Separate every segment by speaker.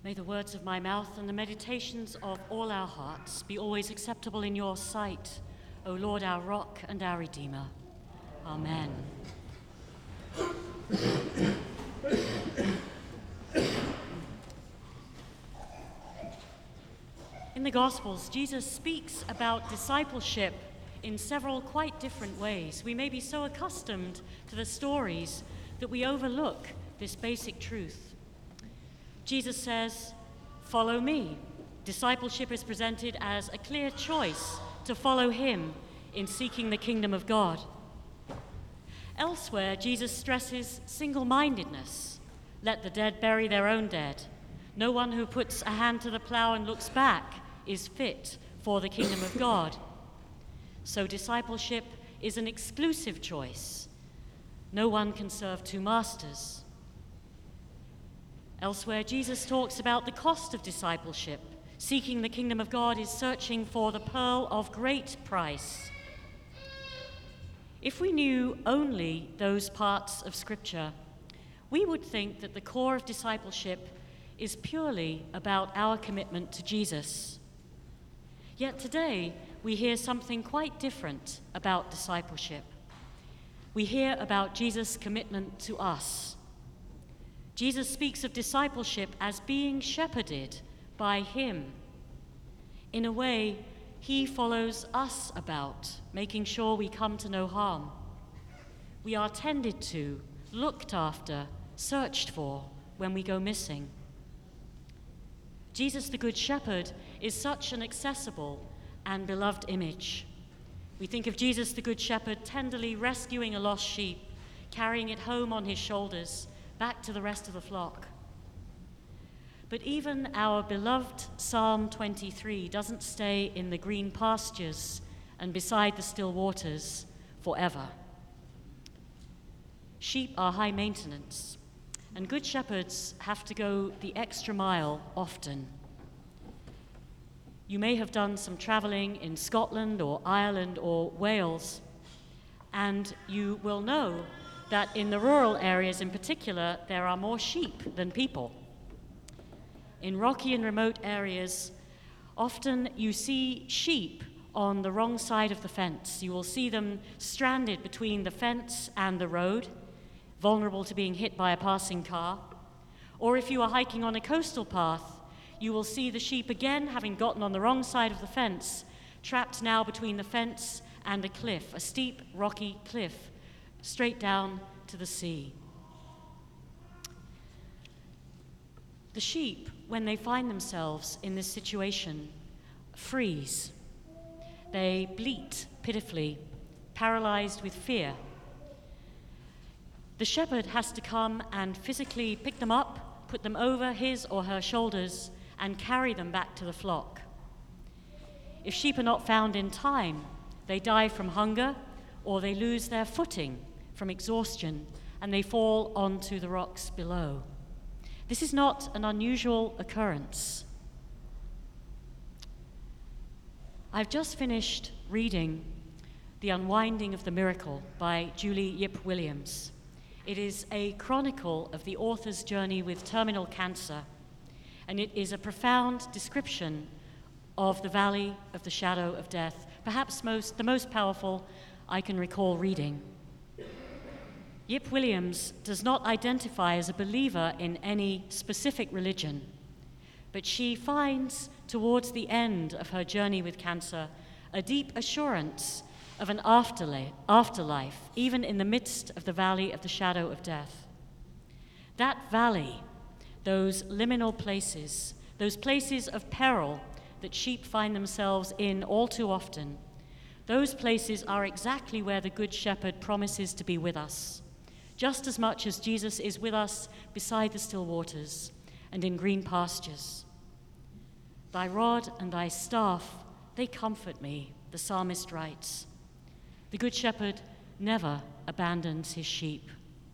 Speaker 1: May the words of my mouth and the meditations of all our hearts be always acceptable in your sight, O Lord, our rock and our Redeemer. Amen. In the Gospels, Jesus speaks about discipleship in several quite different ways. We may be so accustomed to the stories that we overlook this basic truth. Jesus says, "Follow me." Discipleship is presented as a clear choice to follow him in seeking the kingdom of God. Elsewhere, Jesus stresses single-mindedness. Let the dead bury their own dead. No one who puts a hand to the plow and looks back is fit for the kingdom of God. So discipleship is an exclusive choice. No one can serve two masters. Elsewhere, Jesus talks about the cost of discipleship. Seeking the kingdom of God is searching for the pearl of great price. If we knew only those parts of Scripture, we would think that the core of discipleship is purely about our commitment to Jesus. Yet today, we hear something quite different about discipleship. We hear about Jesus' commitment to us. Jesus speaks of discipleship as being shepherded by him. In a way, he follows us about, making sure we come to no harm. We are tended to, looked after, searched for when we go missing. Jesus the Good Shepherd is such an accessible and beloved image. We think of Jesus the Good Shepherd tenderly rescuing a lost sheep, carrying it home on his shoulders, back to the rest of the flock. But even our beloved Psalm 23 doesn't stay in the green pastures and beside the still waters forever. Sheep are high maintenance, and good shepherds have to go the extra mile often. You may have done some traveling in Scotland or Ireland or Wales, and you will know that in the rural areas in particular, there are more sheep than people. In rocky and remote areas, often you see sheep on the wrong side of the fence. You will see them stranded between the fence and the road, vulnerable to being hit by a passing car. Or if you are hiking on a coastal path, you will see the sheep again, having gotten on the wrong side of the fence, trapped now between the fence and a cliff, a steep, rocky cliff, straight down to the sea. The sheep, when they find themselves in this situation, freeze. They bleat pitifully, paralyzed with fear. The shepherd has to come and physically pick them up, put them over his or her shoulders, and carry them back to the flock. If sheep are not found in time, they die from hunger or they lose their footing from exhaustion and they fall onto the rocks below. This is not an unusual occurrence. I've just finished reading The Unwinding of the Miracle by Julie Yip Williams. It is a chronicle of the author's journey with terminal cancer, and it is a profound description of the valley of the shadow of death, perhaps the most powerful I can recall reading. Yip Williams does not identify as a believer in any specific religion, but she finds towards the end of her journey with cancer a deep assurance of an afterlife, even in the midst of the valley of the shadow of death. That valley, those liminal places, those places of peril that sheep find themselves in all too often, those places are exactly where the Good Shepherd promises to be with us, just as much as Jesus is with us beside the still waters and in green pastures. Thy rod and thy staff, they comfort me, the psalmist writes. The Good Shepherd never abandons his sheep.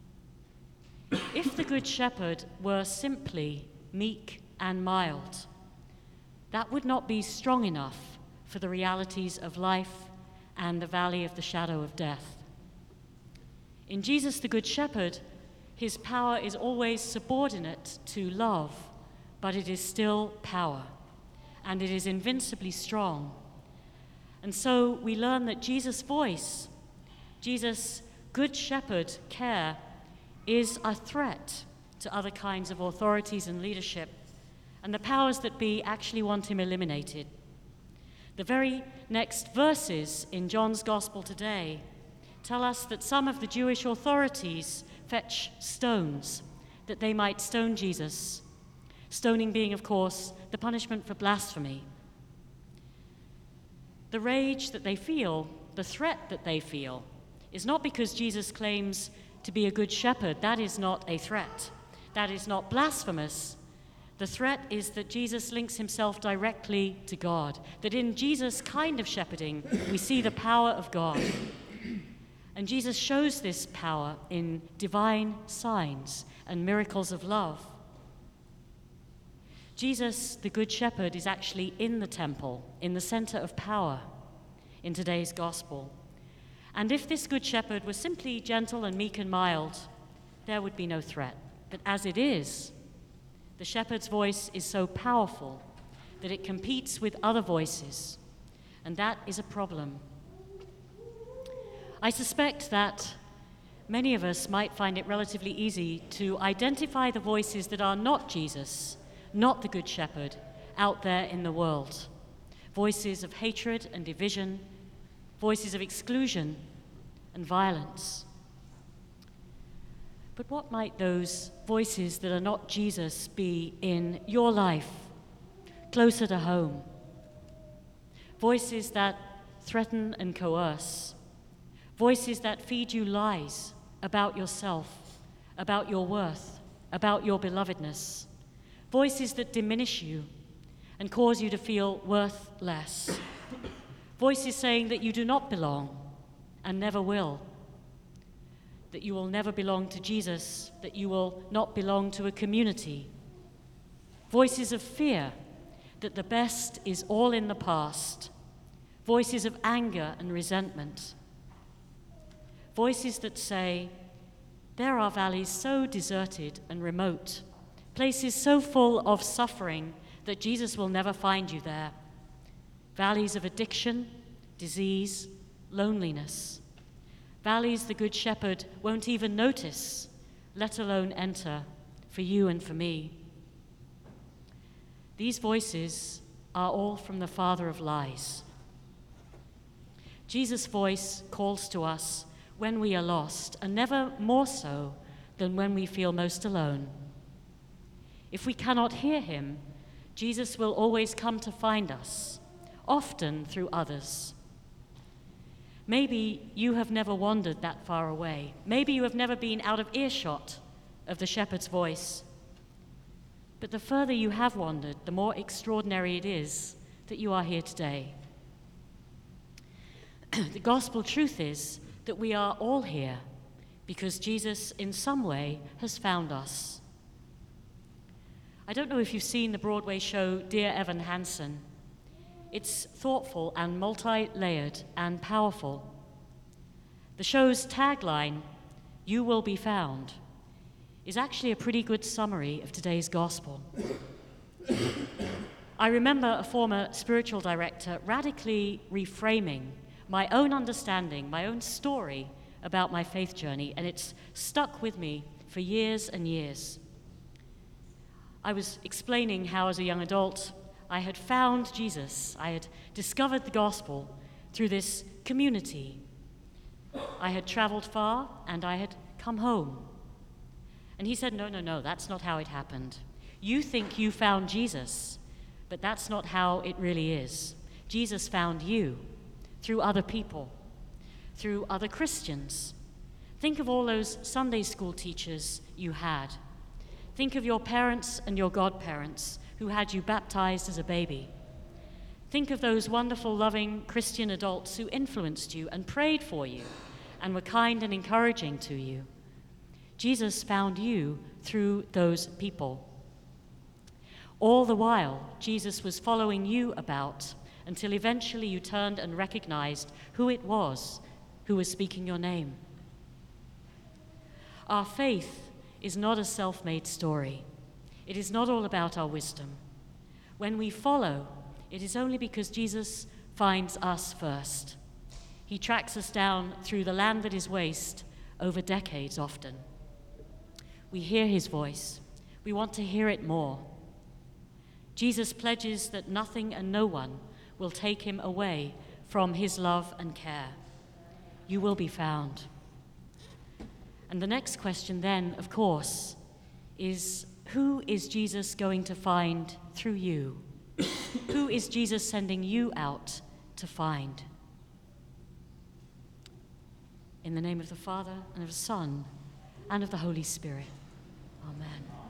Speaker 1: If the Good Shepherd were simply meek and mild, that would not be strong enough for the realities of life and the valley of the shadow of death. In Jesus the Good Shepherd, his power is always subordinate to love, but it is still power, and it is invincibly strong. And so we learn that Jesus' voice, Jesus' Good Shepherd care, is a threat to other kinds of authorities and leadership, and the powers that be actually want him eliminated. The very next verses in John's Gospel today tell us that some of the Jewish authorities fetch stones that they might stone Jesus, stoning being, of course, the punishment for blasphemy. The rage that they feel, the threat that they feel, is not because Jesus claims to be a good shepherd. That is not a threat. That is not blasphemous. The threat is that Jesus links himself directly to God, that in Jesus' kind of shepherding, we see the power of God. And Jesus shows this power in divine signs and miracles of love. Jesus, the Good Shepherd, is actually in the temple, in the center of power in today's gospel. And if this Good Shepherd was simply gentle and meek and mild, there would be no threat. But as it is, the shepherd's voice is so powerful that it competes with other voices, and that is a problem. I suspect that many of us might find it relatively easy to identify the voices that are not Jesus, not the Good Shepherd, out there in the world. Voices of hatred and division, voices of exclusion and violence. But what might those voices that are not Jesus be in your life, closer to home? Voices that threaten and coerce. Voices that feed you lies about yourself, about your worth, about your belovedness. Voices that diminish you and cause you to feel worth less. Voices saying that you do not belong and never will. That you will never belong to Jesus, that you will not belong to a community. Voices of fear, that the best is all in the past. Voices of anger and resentment. Voices that say, there are valleys so deserted and remote, places so full of suffering that Jesus will never find you there. Valleys of addiction, disease, loneliness. Valleys the Good Shepherd won't even notice, let alone enter, for you and for me. These voices are all from the father of lies. Jesus' voice calls to us when we are lost, and never more so than when we feel most alone. If we cannot hear him, Jesus will always come to find us, often through others. Maybe you have never wandered that far away. Maybe you have never been out of earshot of the shepherd's voice. But the further you have wandered, the more extraordinary it is that you are here today. The gospel truth is that we are all here because Jesus, in some way, has found us. I don't know if you've seen the Broadway show Dear Evan Hansen. It's thoughtful and multi-layered and powerful. The show's tagline, "You will be found," is actually a pretty good summary of today's gospel. I remember a former spiritual director radically reframing my own understanding, my own story about my faith journey, and it's stuck with me for years and years. I was explaining how, as a young adult, I had found Jesus. I had discovered the gospel through this community. I had traveled far, and I had come home. And he said, no, that's not how it happened. You think you found Jesus, but that's not how it really is. Jesus found you through other people, through other Christians. Think of all those Sunday school teachers you had. Think of your parents and your godparents who had you baptized as a baby. Think of those wonderful, loving Christian adults who influenced you and prayed for you and were kind and encouraging to you. Jesus found you through those people. All the while, Jesus was following you about until eventually you turned and recognized who it was who was speaking your name. Our faith is not a self-made story. It is not all about our wisdom. When we follow, it is only because Jesus finds us first. He tracks us down through the land that is waste over decades often. We hear his voice. We want to hear it more. Jesus pledges that nothing and no one will take him away from his love and care. You will be found. And the next question then, of course, is who is Jesus going to find through you? Who is Jesus sending you out to find? In the name of the Father, and of the Son, and of the Holy Spirit. Amen.